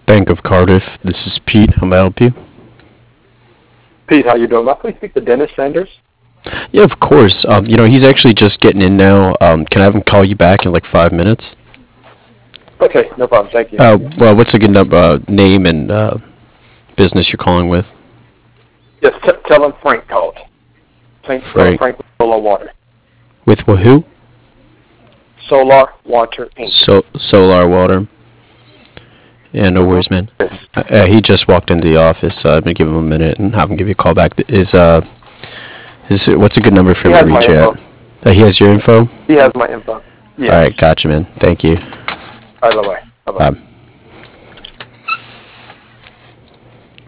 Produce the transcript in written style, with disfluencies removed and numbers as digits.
Bank of Cardiff. This is Pete. How may I help you? Pete, how you doing? May I please speak to Dennis Sanders? Yeah, of course. He's actually just getting in now. Can I have him call you back in like 5 minutes? Okay, no problem. Thank you. Well, what's a good name and business you're calling with? Yes, tell him Frank called. Frank. Frank with Solar Water. With who? Solar Water Inc. Solar Water. Yeah, no worries, man. Yes. He just walked into the office, so I'm gonna give him a minute and have him give you a call back. What's a good number for him to reach out? He has your info? He has my info. Yes. All right, gotcha, man. Thank you. All right, bye-bye. Bye-bye.